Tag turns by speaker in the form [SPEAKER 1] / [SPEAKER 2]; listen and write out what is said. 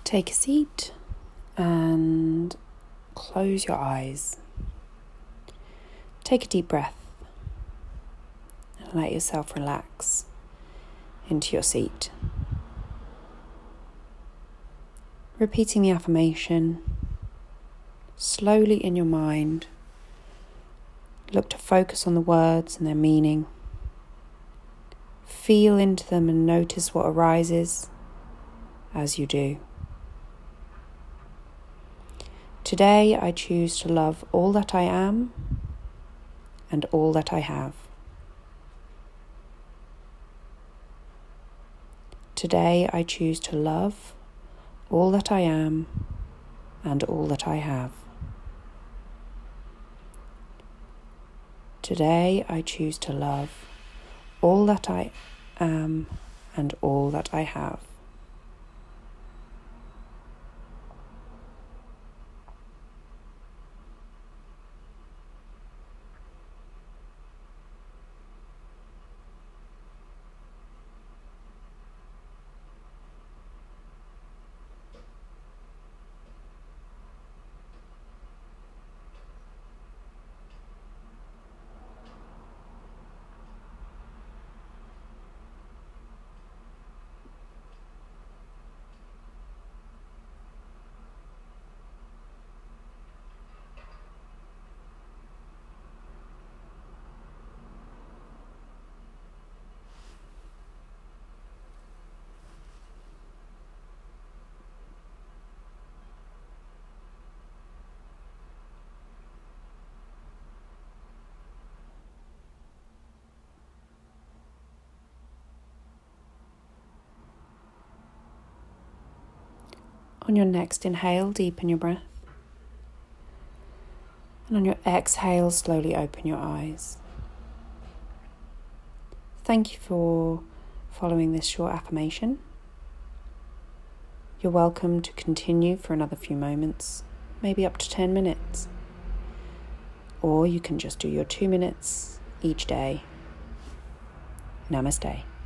[SPEAKER 1] Take a seat and close your eyes. Take a deep breath and let yourself relax into your seat. Repeating the affirmation slowly in your mind. Look to focus on the words and their meaning. Feel into them and notice what arises as you do. Today I choose to love all that I am and all that I have. Today I choose to love all that I am and all that I have. Today I choose to love all that I am and all that I have. On your next inhale, deepen your breath. And on your exhale, slowly open your eyes. Thank you for following this short affirmation. You're welcome to continue for another few moments, maybe up to 10 minutes. Or you can just do your 2 minutes each day. Namaste.